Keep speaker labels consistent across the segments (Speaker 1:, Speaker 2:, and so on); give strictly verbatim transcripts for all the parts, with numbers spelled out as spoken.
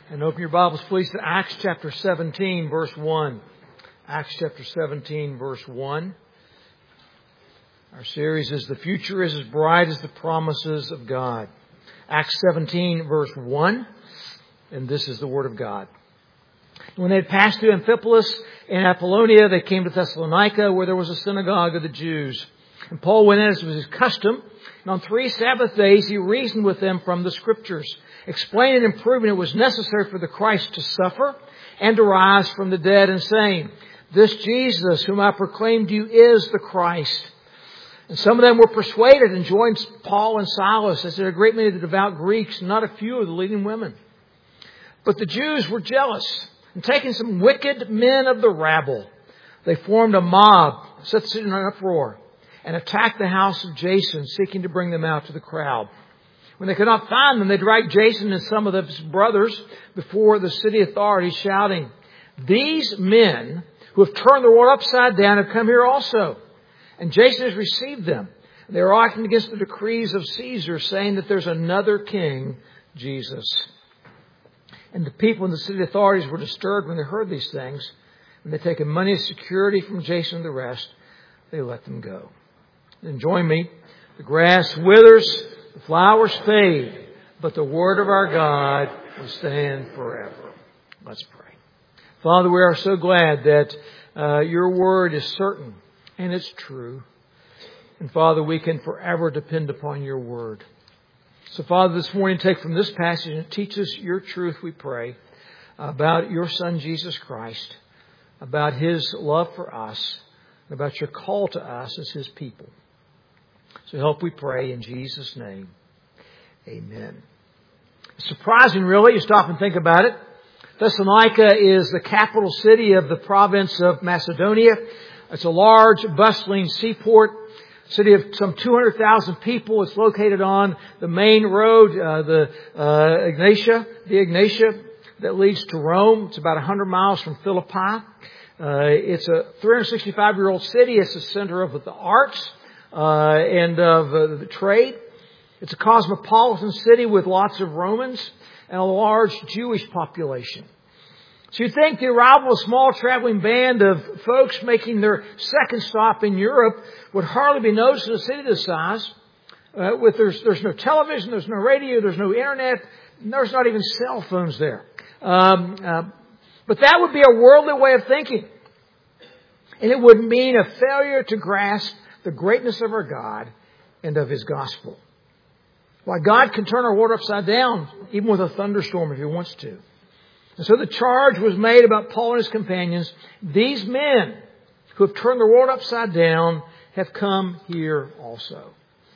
Speaker 1: And open your Bibles, please, to Acts chapter seventeen, verse one. Acts chapter seventeen, verse one. Our series is The Future is as Bright as the Promises of God. Acts seventeen, verse one. And this is the Word of God. When they had passed through Amphipolis and Apollonia, they came to Thessalonica, where there was a synagogue of the Jews. And Paul went in as was his custom. And on three Sabbath days, he reasoned with them from the Scriptures, explaining and proving it was necessary for the Christ to suffer and to rise from the dead, and saying, "This Jesus, whom I proclaimed to you, is the Christ." And some of them were persuaded and joined Paul and Silas, as did a great many of the devout Greeks, and not a few of the leading women. But the Jews were jealous, and taking some wicked men of the rabble, they formed a mob, set the city in an uproar, and attacked the house of Jason, seeking to bring them out to the crowd. When they could not find them, they dragged Jason and some of his brothers before the city authorities, shouting, "These men who have turned the world upside down have come here also." And Jason has received them. They are acting against the decrees of Caesar, saying that there's another king, Jesus. And the people in the city authorities were disturbed when they heard these things. When they taken money as security from Jason and the rest, they let them go. Then join me. The grass withers, the flowers fade, but the word of our God will stand forever. Let's pray. Father, we are so glad that uh, your word is certain and it's true. And Father, we can forever depend upon your word. So Father, this morning take from this passage and teach us your truth, we pray, about your Son Jesus Christ, about his love for us, and about your call to us as his people. So help, we pray, in Jesus' name. Amen. Surprising, really. You stop and think about it. Thessalonica is the capital city of the province of Macedonia. It's a large, bustling seaport, city of some two hundred thousand people. It's located on the main road, uh, the uh, Egnatia, the Egnatia that leads to Rome. It's about one hundred miles from Philippi. Uh, it's a three hundred sixty-five-year-old city. It's the center of the arts uh, and of uh, the trade. It's a cosmopolitan city with lots of Romans and a large Jewish population. So you think the arrival of a small traveling band of folks making their second stop in Europe would hardly be noticed in a city this size. Uh, with there's, there's no television, there's no radio, there's no internet, there's not even cell phones there. Um, uh, but that would be a worldly way of thinking. And it would mean a failure to grasp the greatness of our God and of his gospel. Why, God can turn our world upside down, even with a thunderstorm if he wants to. And so the charge was made about Paul and his companions. These men who have turned the world upside down have come here also.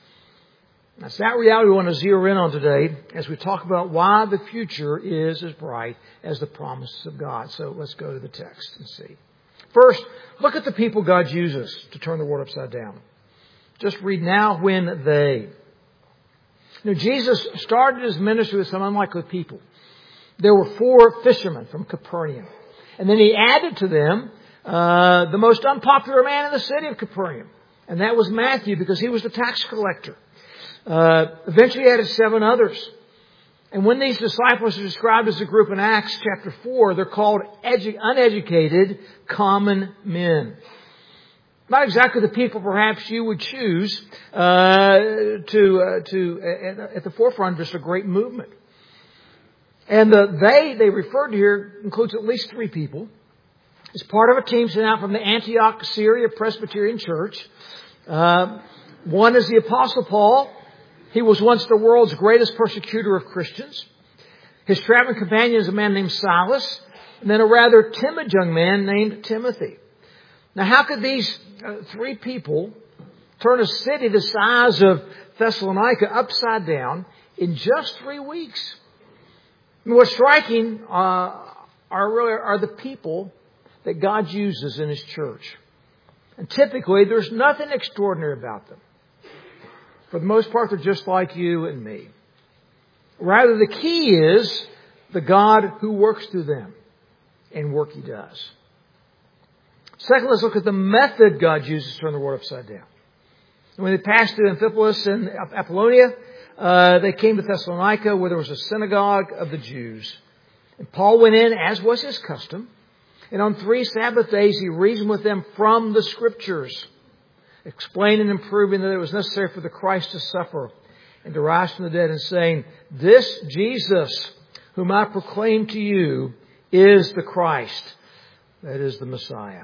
Speaker 1: That's that reality we want to zero in on today as we talk about why the future is as bright as the promises of God. So let's go to the text and see. First, look at the people God uses to turn the world upside down. Just read now when they. You know, Jesus started his ministry with some unlikely people. There were four fishermen from Capernaum. And then he added to them uh, the most unpopular man in the city of Capernaum. And that was Matthew, because he was the tax collector. Uh, eventually he added seven others. And when these disciples are described as a group in Acts chapter four, they're called edu- uneducated common men. Not exactly the people perhaps you would choose uh, to, uh, to uh, at the forefront of just a great movement. And the they, they referred to here, includes at least three people. It's part of a team sent out from the Antioch, Syria Presbyterian Church. Uh, one is the Apostle Paul. He was once the world's greatest persecutor of Christians. His traveling companion is a man named Silas. And then a rather timid young man named Timothy. Now, how could these uh, three people turn a city the size of Thessalonica upside down in just three weeks? And what's striking uh, are really are the people that God uses in his church. And typically, there's nothing extraordinary about them. For the most part, they're just like you and me. Rather, the key is the God who works through them and work he does. Second, let's look at the method God uses to turn the world upside down. When they passed through Amphipolis and Apollonia, uh, they came to Thessalonica, where there was a synagogue of the Jews. And Paul went in, as was his custom, and on three Sabbath days he reasoned with them from the Scriptures, explaining and proving that it was necessary for the Christ to suffer and to rise from the dead, and saying, "This Jesus, whom I proclaim to you, is the Christ," that is the Messiah.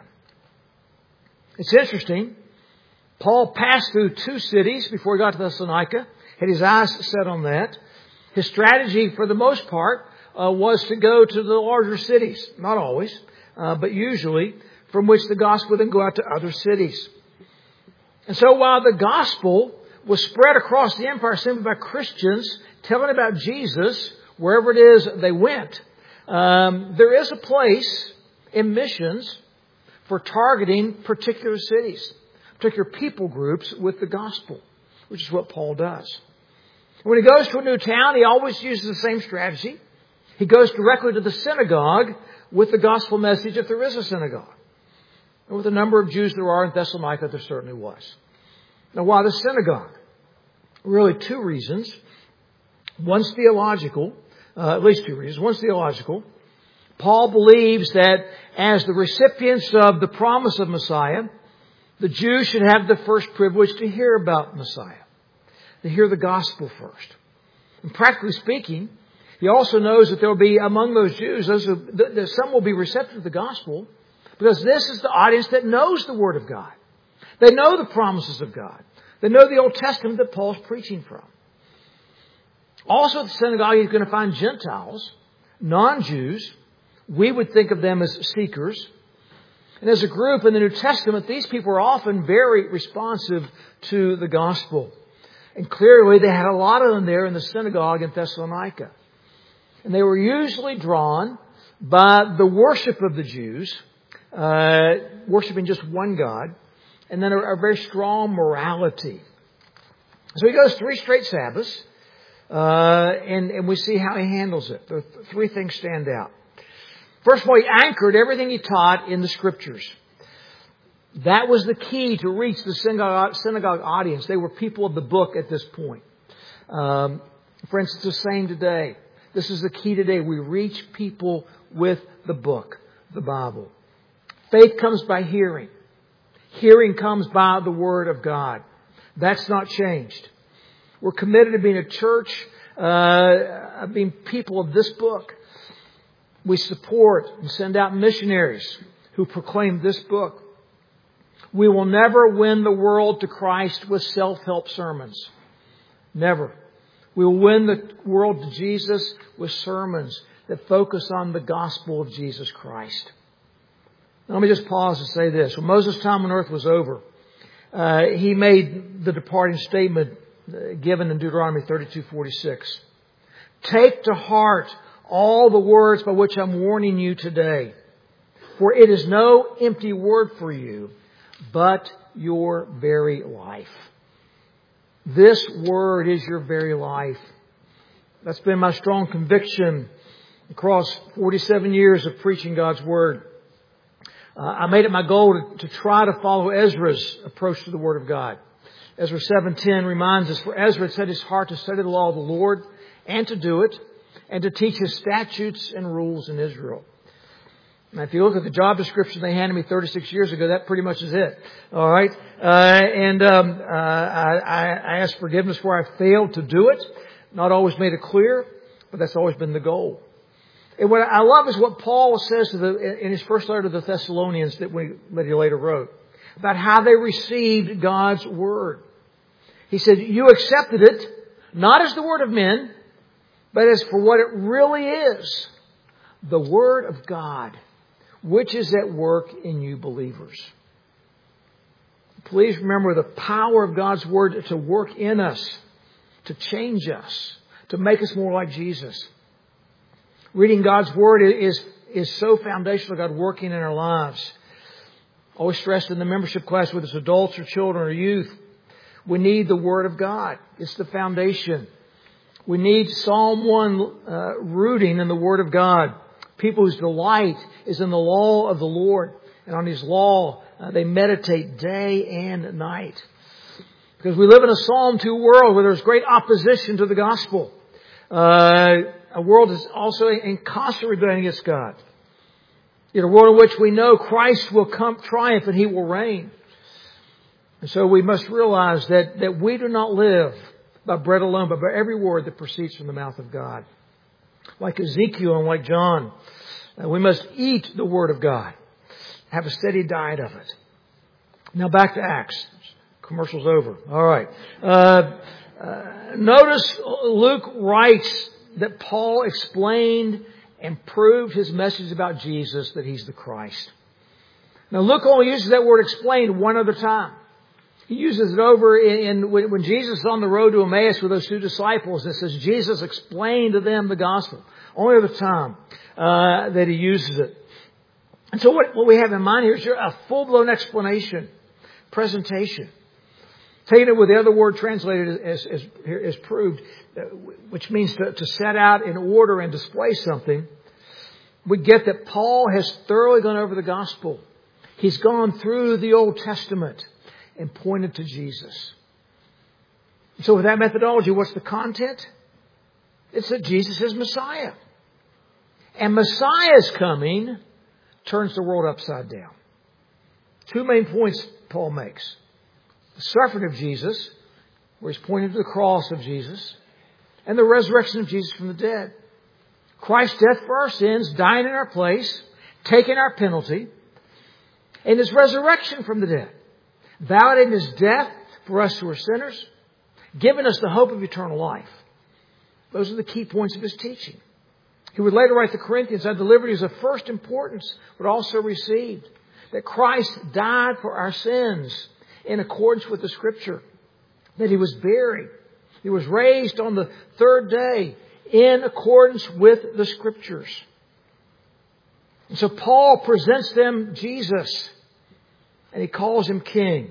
Speaker 1: It's interesting. Paul passed through two cities before he got to Thessalonica, had his eyes set on that. His strategy, for the most part, uh, was to go to the larger cities. Not always, uh, but usually, from which the gospel would then go out to other cities. And so while the gospel was spread across the empire simply by Christians telling about Jesus wherever it is they went, um, there is a place in missions for targeting particular cities, particular people groups with the gospel, which is what Paul does. When he goes to a new town, he always uses the same strategy. He goes directly to the synagogue with the gospel message, if there is a synagogue. And with the number of Jews there are in Thessalonica, there certainly was. Now, why the synagogue? Really two reasons. One's theological, uh, at least two reasons. One's theological. Paul believes that as the recipients of the promise of Messiah, the Jews should have the first privilege to hear about Messiah, to hear the gospel first. And practically speaking, he also knows that there will be among those Jews, those who, that some will be receptive to the gospel, because this is the audience that knows the Word of God. They know the promises of God. They know the Old Testament that Paul's preaching from. Also at the synagogue, he's going to find Gentiles, non-Jews. We would think of them as seekers. And as a group in the New Testament, these people are often very responsive to the gospel. And clearly they had a lot of them there in the synagogue in Thessalonica. And they were usually drawn by the worship of the Jews, uh, worshiping just one God, and then a, a very strong morality. So he goes three straight Sabbaths, uh, and, and we see how he handles it. The three things stand out. First of all, he anchored everything he taught in the Scriptures. That was the key to reach the synagogue, synagogue audience. They were people of the book at this point. Um, for instance, the same today. This is the key today. We reach people with the book, the Bible. Faith comes by hearing. Hearing comes by the Word of God. That's not changed. We're committed to being a church, uh, being people of this book. We support and send out missionaries who proclaim this book. We will never win the world to Christ with self-help sermons. Never. We will win the world to Jesus with sermons that focus on the gospel of Jesus Christ. Now, let me just pause and say this. When Moses' time on earth was over, uh, he made the departing statement uh, given in Deuteronomy thirty-two forty-six. Take to heart all the words by which I'm warning you today, for it is no empty word for you, but your very life. This word is your very life. That's been my strong conviction across forty-seven years of preaching God's Word. Uh, I made it my goal to, to try to follow Ezra's approach to the Word of God. Ezra seven ten reminds us, for Ezra set his heart to study the law of the Lord and to do it, and to teach His statutes and rules in Israel. Now, if you look at the job description they handed me thirty-six years ago, that pretty much is it. All right, uh, and um, uh, I, I asked forgiveness where I failed to do it. Not always made it clear, but that's always been the goal. And what I love is what Paul says to the, in his first letter to the Thessalonians that, we, that he later wrote about how they received God's Word. He said, "You accepted it not as the word of men, but as for what it really is, the Word of God, which is at work in you believers." Please remember the power of God's Word to work in us, to change us, to make us more like Jesus. Reading God's Word is, is so foundational to God working in our lives. Always stressed in the membership class, whether it's adults or children or youth, we need the Word of God. It's the foundation. We need Psalm one uh, rooting in the Word of God. People whose delight is in the law of the Lord. And on His law, uh, they meditate day and night. Because we live in a Psalm two world where there's great opposition to the gospel. Uh, A world that's also in constant rebellion against God. In a world in which we know Christ will come triumph and He will reign. And so we must realize that, that we do not live by bread alone, but by every word that proceeds from the mouth of God. Like Ezekiel and like John, uh, we must eat the Word of God. Have a steady diet of it. Now back to Acts. Commercial's over. All right. Uh, uh, notice Luke writes that Paul explained and proved his message about Jesus, that He's the Christ. Now Luke only uses that word explained one other time. He uses it over in, in when, when Jesus is on the road to Emmaus with those two disciples. It says Jesus explained to them the gospel. Only other time uh, that he uses it. And so what, what we have in mind here is a full-blown explanation, presentation. Taking it with the other word translated as, as, as proved, which means to, to set out in order and display something. We get that Paul has thoroughly gone over the gospel. He's gone through the Old Testament and pointed to Jesus. So with that methodology, what's the content? It's that Jesus is Messiah. And Messiah's coming turns the world upside down. Two main points Paul makes. The suffering of Jesus, where he's pointing to the cross of Jesus, and the resurrection of Jesus from the dead. Christ's death for our sins, dying in our place, taking our penalty, and His resurrection from the dead. Validating His death for us who are sinners, giving us the hope of eternal life. Those are the key points of his teaching. He would later write to the Corinthians, I delivered you as of first importance, but also received that Christ died for our sins in accordance with the Scripture, that He was buried, He was raised on the third day in accordance with the Scriptures. And so Paul presents them Jesus, and he calls Him King.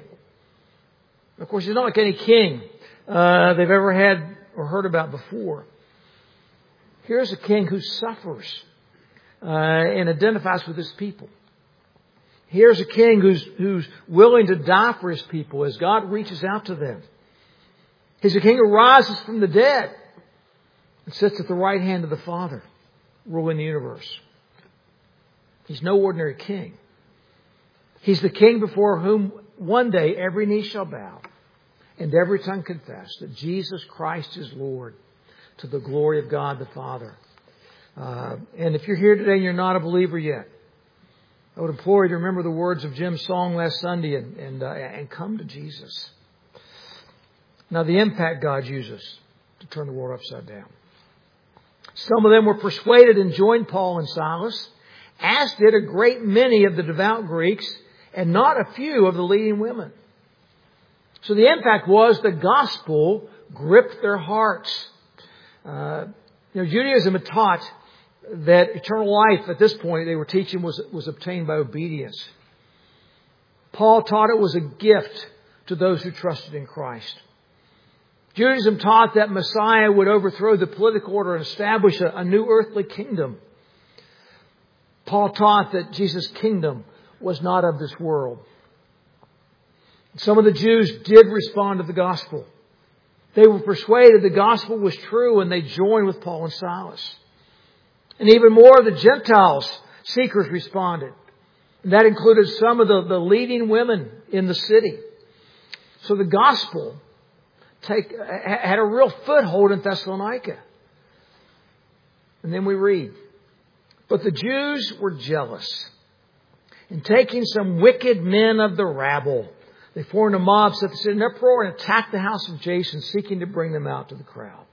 Speaker 1: Of course, He's not like any king uh, they've ever had or heard about before. Here's a king who suffers uh, and identifies with his people. Here's a king who's, who's willing to die for his people as God reaches out to them. He's a king who rises from the dead and sits at the right hand of the Father, ruling the universe. He's no ordinary king. He's the king before whom one day every knee shall bow and every tongue confess that Jesus Christ is Lord, to the glory of God the Father. Uh, and if you're here today and you're not a believer yet, I would implore you to remember the words of Jim's song last Sunday and, and, uh, and come to Jesus. Now, the impact God uses to turn the world upside down. Some of them were persuaded and joined Paul and Silas, as did a great many of the devout Greeks and not a few of the leading women. So the impact was the gospel gripped their hearts. Uh, you know, Judaism had taught that eternal life at this point they were teaching was, was obtained by obedience. Paul taught it was a gift to those who trusted in Christ. Judaism taught that Messiah would overthrow the political order and establish a, a new earthly kingdom. Paul taught that Jesus' kingdom was not of this world. Some of the Jews did respond to the gospel. They were persuaded the gospel was true and they joined with Paul and Silas. And even more of the Gentiles, seekers, responded. And that included some of the, the leading women in the city. So the gospel take, had a real foothold in Thessalonica. And then we read, but the Jews were jealous. And taking some wicked men of the rabble, they formed a mob, set the city in uproar, and attacked the house of Jason, seeking to bring them out to the crowd.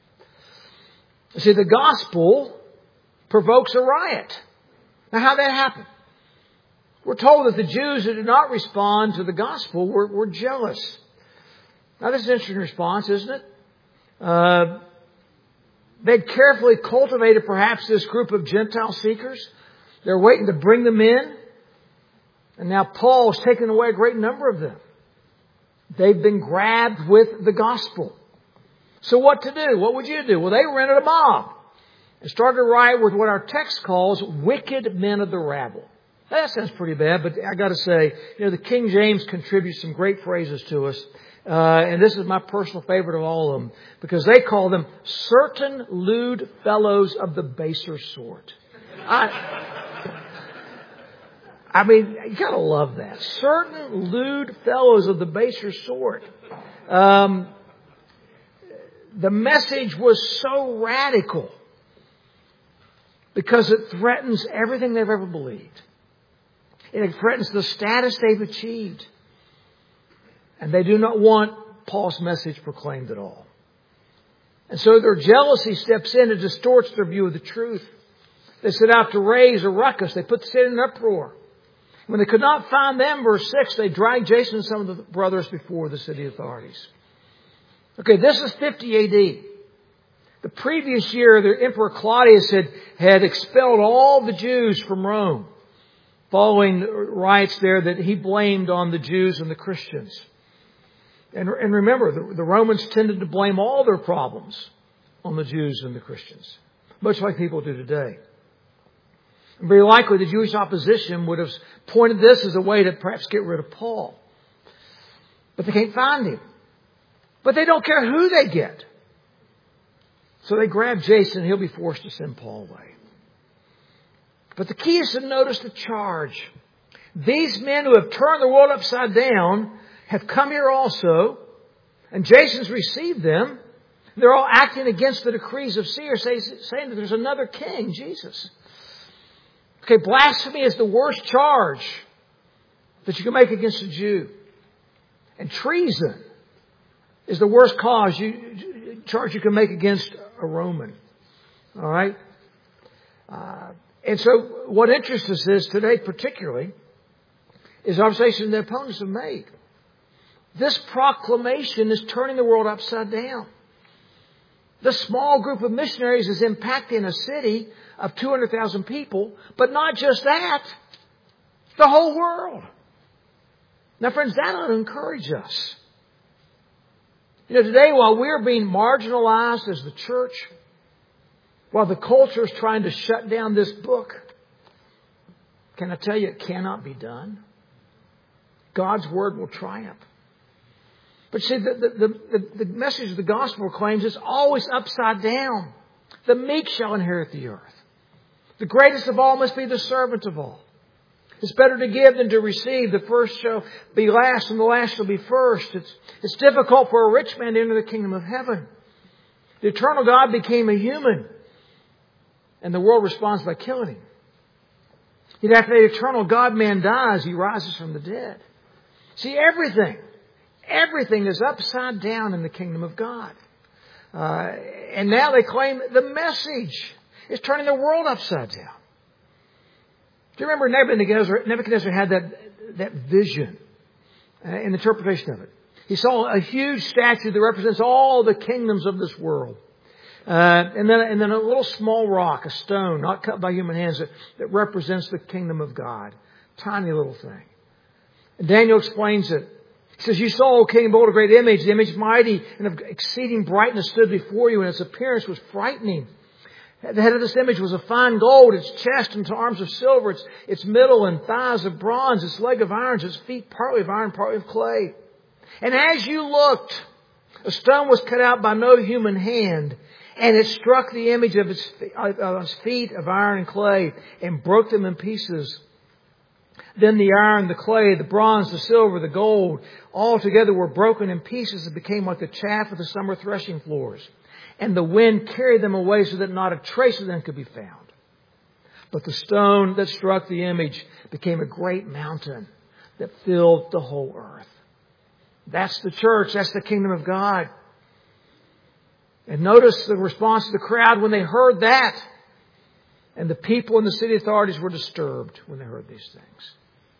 Speaker 1: You see, the gospel provokes a riot. Now, how'd that happen? We're told that the Jews who did not respond to the gospel were, were jealous. Now, this is an interesting response, isn't it? Uh, they'd carefully cultivated perhaps this group of Gentile seekers. They're waiting to bring them in. And now Paul's taken away a great number of them. They've been grabbed with the gospel. So what to do? What would you do? Well, they rented a mob and started a riot with what our text calls wicked men of the rabble. That sounds pretty bad, but I got to say, you know, the King James contributes some great phrases to us Uh, and this is my personal favorite of all of them, because they call them certain lewd fellows of the baser sort. I, I mean, you gotta love that. Certain lewd fellows of the baser sort. Um, the message was so radical because it threatens everything they've ever believed. It threatens the status they've achieved. And they do not want Paul's message proclaimed at all. And so their jealousy steps in and distorts their view of the truth. They set out to raise a ruckus. They put the city in an uproar. When they could not find them, verse six, they dragged Jason and some of the brothers before the city authorities. Okay, this is fifty A D. The previous year, the Emperor Claudius had, had expelled all the Jews from Rome, following riots there that he blamed on the Jews and the Christians. And, and remember, the, the Romans tended to blame all their problems on the Jews and the Christians, much like people do today. And very likely the Jewish opposition would have pointed this as a way to perhaps get rid of Paul. But they can't find him. But they don't care who they get. So they grab Jason and he'll be forced to send Paul away. But the key is to notice the charge. These men who have turned the world upside down have come here also, and Jason's received them. They're all acting against the decrees of Caesar, saying that there's another king, Jesus. Okay, blasphemy is the worst charge that you can make against a Jew. And treason is the worst cause you, charge you can make against a Roman. All right? Uh, and so what interests us is today particularly is observation the opponents have made. This proclamation is turning the world upside down. This small group of missionaries is impacting a city of two hundred thousand people, but not just that, the whole world. Now, friends, that ought to encourage us. You know, today, while we're being marginalized as the church, while the culture is trying to shut down this book, can I tell you it cannot be done? God's Word will triumph. But see, the, the, the, the message of the gospel claims it's always upside down. The meek shall inherit the earth. The greatest of all must be the servant of all. It's better to give than to receive. The first shall be last and the last shall be first. It's, it's difficult for a rich man to enter the kingdom of heaven. The eternal God became a human. And the world responds by killing him. Yet after the eternal God-man dies, he rises from the dead. See, everything, everything is upside down in the kingdom of God. Uh, and now they claim the message is turning the world upside down. Do you remember Nebuchadnezzar, Nebuchadnezzar had that, that vision uh, in the interpretation of it? He saw a huge statue that represents all the kingdoms of this world. Uh, and then, and then a little small rock, a stone, not cut by human hands, that, that represents the kingdom of God. Tiny little thing. And Daniel explains it. He says, "You saw, O king, behold a great image. The image mighty and of exceeding brightness stood before you, and its appearance was frightening. The head of this image was of fine gold, its chest and arms of silver, its, its middle and thighs of bronze, its leg of iron, its feet partly of iron, partly of clay. And as you looked, a stone was cut out by no human hand, and it struck the image of its, of its feet of iron and clay and broke them in pieces. Then the iron, the clay, the bronze, the silver, the gold, all together were broken in pieces and became like the chaff of the summer threshing floors. And the wind carried them away so that not a trace of them could be found. But the stone that struck the image became a great mountain that filled the whole earth." That's the church. That's the kingdom of God. And notice the response of the crowd when they heard that. And the people and the city authorities were disturbed when they heard these things.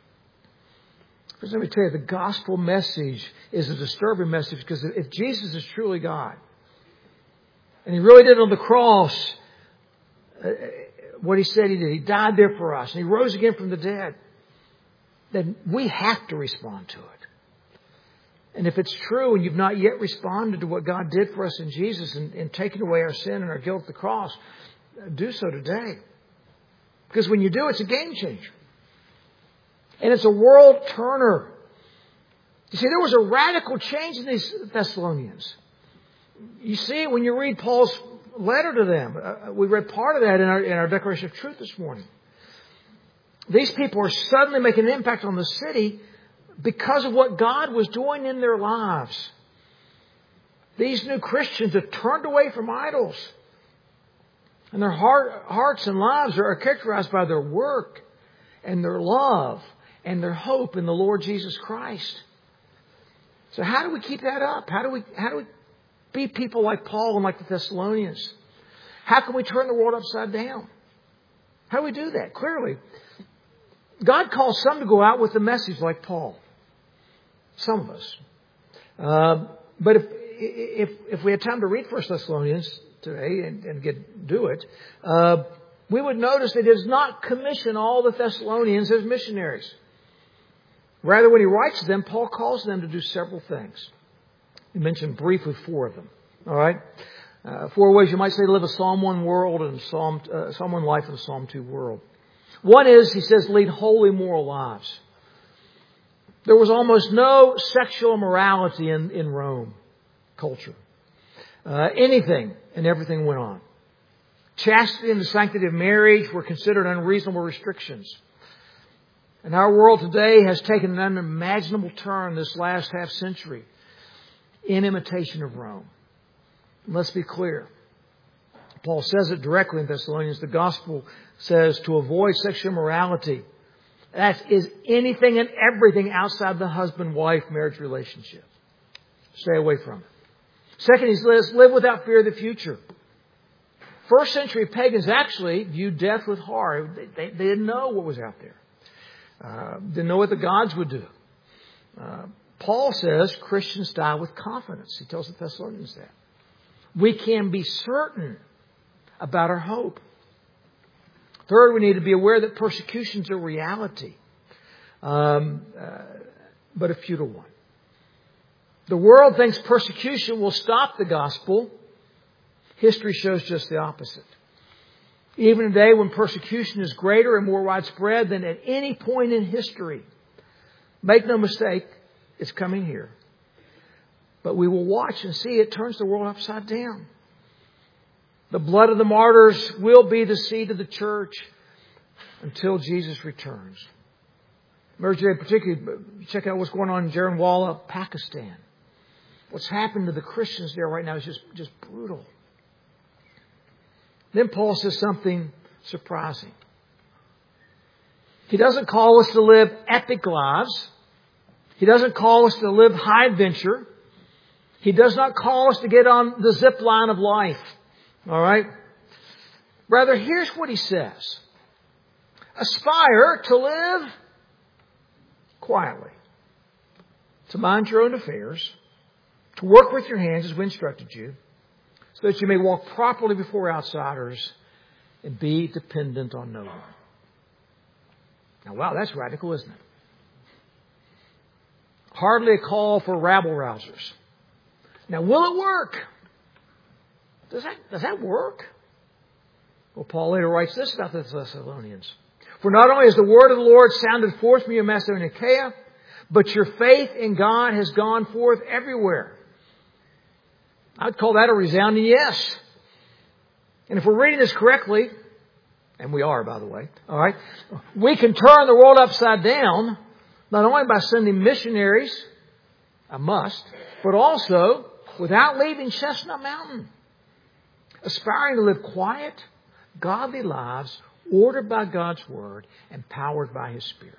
Speaker 1: Because let me tell you, the gospel message is a disturbing message, because if Jesus is truly God, and He really did on the cross uh, what He said He did, He died there for us, and He rose again from the dead, then we have to respond to it. And if it's true and you've not yet responded to what God did for us in Jesus and, and taken away our sin and our guilt at the cross, do so today. Because when you do, it's a game changer. And it's a world turner. You see, there was a radical change in these Thessalonians. You see it when you read Paul's letter to them. Uh, we read part of that in our, in our Declaration of Truth this morning. These people are suddenly making an impact on the city because of what God was doing in their lives. These new Christians have turned away from idols. And their heart, hearts and lives are characterized by their work and their love and their hope in the Lord Jesus Christ. So how do we keep that up? How do we, how do we be people like Paul and like the Thessalonians? How can we turn the world upside down? How do we do that? Clearly, God calls some to go out with a message like Paul. Some of us. Uh, but if, if, if we had time to read First Thessalonians today and, and get, do it, uh, we would notice that he does not commission all the Thessalonians as missionaries. Rather, when he writes to them, Paul calls them to do several things. He mentioned briefly four of them. All right? Uh, four ways you might say to live a Psalm one world and Psalm, uh, Psalm one life and a Psalm two world. One is, he says, lead holy moral lives. There was almost no sexual morality in, in Rome culture. Uh, anything and everything went on. Chastity and the sanctity of marriage were considered unreasonable restrictions. And our world today has taken an unimaginable turn this last half century in imitation of Rome. And let's be clear. Paul says it directly in Thessalonians. The gospel says to avoid sexual immorality. That is anything and everything outside the husband-wife marriage relationship. Stay away from it. Second, he says live without fear of the future. First century pagans actually viewed death with horror. They, they, they didn't know what was out there. Uh, didn't know what the gods would do. Uh, Paul says Christians die with confidence. He tells the Thessalonians that. We can be certain about our hope. Third, we need to be aware that persecution is a reality, um, uh, but a futile one. The world thinks persecution will stop the gospel. History shows just the opposite. Even today, when persecution is greater and more widespread than at any point in history, make no mistake, it's coming here. But we will watch and see it turns the world upside down. The blood of the martyrs will be the seed of the church until Jesus returns. Emerge today, particularly, check out what's going on in Jaranwala, Pakistan. What's happened to the Christians there right now is just, just brutal. Then Paul says something surprising. He doesn't call us to live epic lives. He doesn't call us to live high adventure. He does not call us to get on the zip line of life. All right? Rather, here's what he says. Aspire to live quietly, to mind your own affairs, to work with your hands as we instructed you, so that you may walk properly before outsiders and be dependent on no one. Now, wow, that's radical, isn't it? Hardly a call for rabble-rousers. Now, will it work? Does that, does that work? Well, Paul later writes this about the Thessalonians. For not only has the word of the Lord sounded forth from you in Macedonia and Achaia, but your faith in God has gone forth everywhere. I'd call that a resounding yes. And if we're reading this correctly, and we are, by the way, all right, we can turn the world upside down, not only by sending missionaries, a must, but also without leaving Chestnut Mountain. Aspiring to live quiet, godly lives, ordered by God's Word and powered by His Spirit.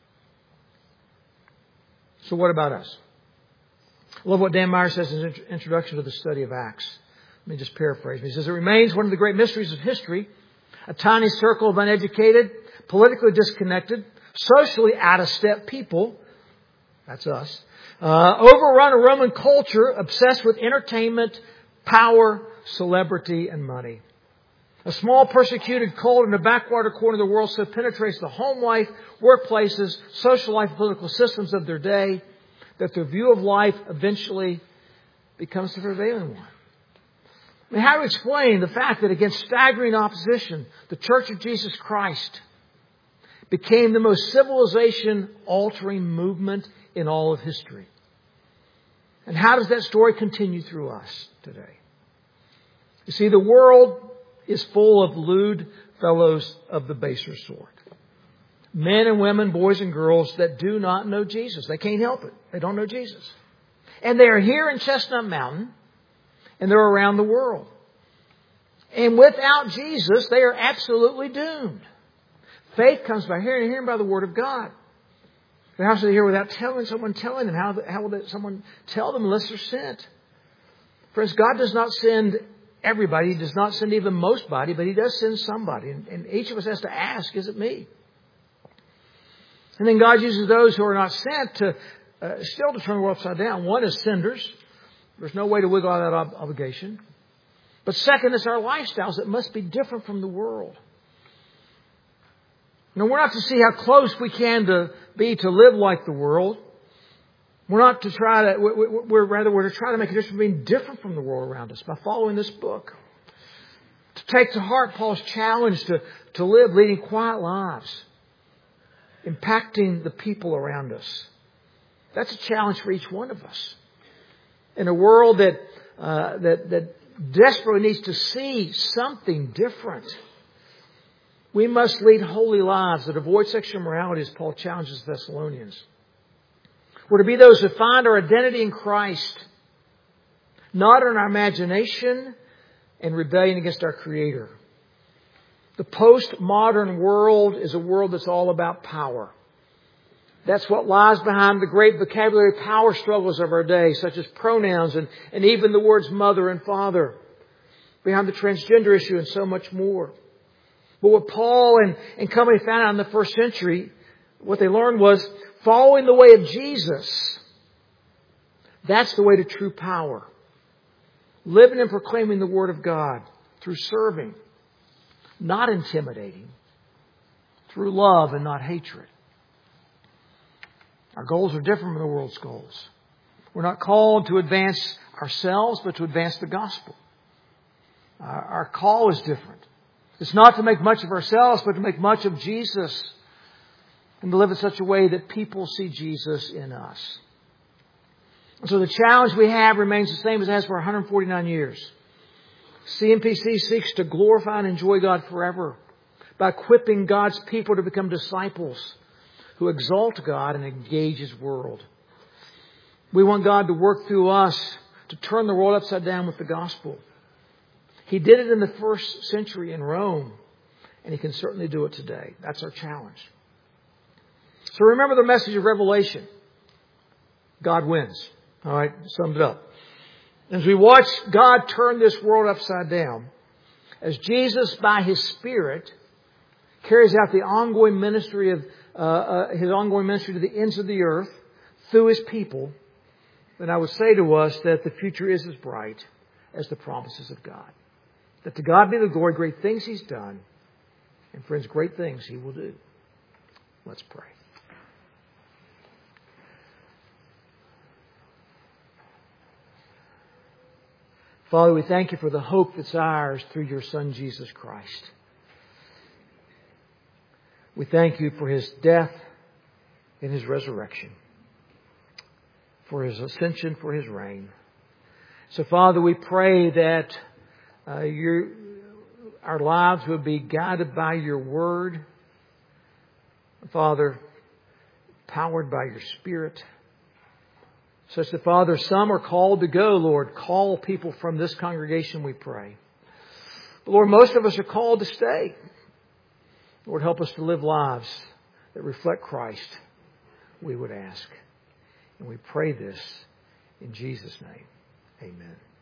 Speaker 1: So what about us? I love what Dan Meyer says in his introduction to the study of Acts. Let me just paraphrase. He says, it remains one of the great mysteries of history. A tiny circle of uneducated, politically disconnected, socially out-of-step people, that's us, uh, overrun a Roman culture obsessed with entertainment, power, celebrity, and money. A small persecuted cult in a backwater corner of the world so penetrates the home life, workplaces, social life, and political systems of their day that their view of life eventually becomes the prevailing one. I mean, how do we explain the fact that against staggering opposition, the Church of Jesus Christ became the most civilization-altering movement in all of history? And how does that story continue through us today? You see, the world is full of lewd fellows of the baser sort. Men and women, boys and girls that do not know Jesus. They can't help it. They don't know Jesus. And they are here in Chestnut Mountain, and they're around the world. And without Jesus, they are absolutely doomed. Faith comes by hearing, and hearing by the Word of God. But how should they hear without telling someone telling them? How, how will someone tell them unless they're sent? Friends, God does not send everybody. He does not send even most body, but He does send somebody. And, and each of us has to ask, is it me? And then God uses those who are not sent to uh, still to turn the world upside down. One is senders. There's no way to wiggle out of that ob- obligation. But second is our lifestyles that must be different from the world. Now, we're not to see how close we can to be to live like the world. We're not to try to, we're rather, we're to try to make a difference by being different from the world around us by following this book. To take to heart Paul's challenge to, to live leading quiet lives, impacting the people around us. That's a challenge for each one of us. In a world that, uh, that, that desperately needs to see something different. We must lead holy lives that avoid sexual immorality, as Paul challenges the Thessalonians. We're to be those who find our identity in Christ, not in our imagination and rebellion against our Creator. The postmodern world is a world that's all about power. That's what lies behind the great vocabulary power struggles of our day, such as pronouns and, and even the words mother and father, behind the transgender issue and so much more. But what Paul and, and company found out in the first century, what they learned was following the way of Jesus. That's the way to true power. Living and proclaiming the Word of God through serving, not intimidating, through love and not hatred. Our goals are different from the world's goals. We're not called to advance ourselves, but to advance the gospel. Our, our call is different. It's not to make much of ourselves, but to make much of Jesus and to live in such a way that people see Jesus in us. And so the challenge we have remains the same as it has for one hundred forty-nine years. C M P C seeks to glorify and enjoy God forever by equipping God's people to become disciples who exalt God and engage His world. We want God to work through us to turn the world upside down with the gospel. He did it in the first century in Rome, and He can certainly do it today. That's our challenge. So remember the message of Revelation. God wins. All right, summed it up. As we watch God turn this world upside down, as Jesus, by His Spirit, carries out the ongoing ministry of uh, uh, His ongoing ministry to the ends of the earth through His people, then I would say to us that the future is as bright as the promises of God. That to God be the glory, great things He's done, and friends, great things He will do. Let's pray. Father, we thank You for the hope that's ours through Your Son, Jesus Christ. We thank You for His death and His resurrection, for His ascension, for His reign. So, Father, we pray that uh, your, our lives would be guided by Your Word. Father, powered by Your Spirit. Such that, Father, some are called to go, Lord. Call people from this congregation, we pray. But Lord, most of us are called to stay. Lord, help us to live lives that reflect Christ, we would ask. And we pray this in Jesus' name. Amen.